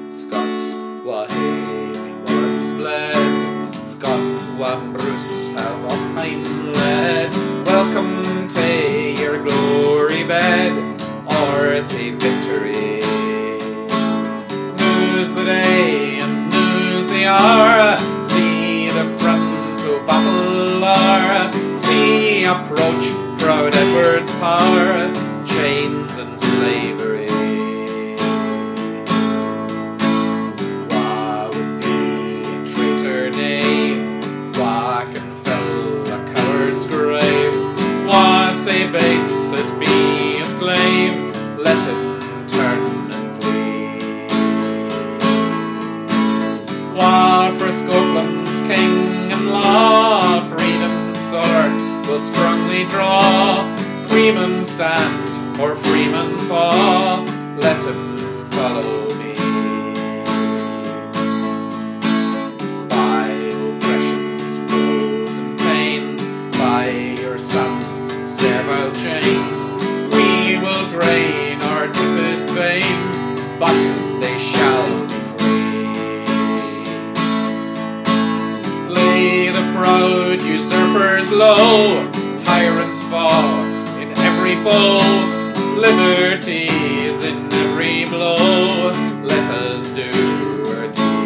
Scots wha hae Wallace fled, Scots wha Bruce have oft time led. Welcome to your glory bed, or to victory. News the day and news the hour, see the front o' battle are, see approach proud Edward's power, chains and slavery. Wha would be a traitor knave, wha can fill a coward's grave, wha say base as be a slave, let him turn and flee. Wha for Scotland's king and law, freedom's sword will strongly draw, freemen stand or freemen fall, let him follow me. By oppression's woes and pains, by your sons in servile chains, we will drain our deepest veins, but they shall be free. Lay the proud usurpers low, tyrants fall in every foe, liberty is in every blow, let us do our duty.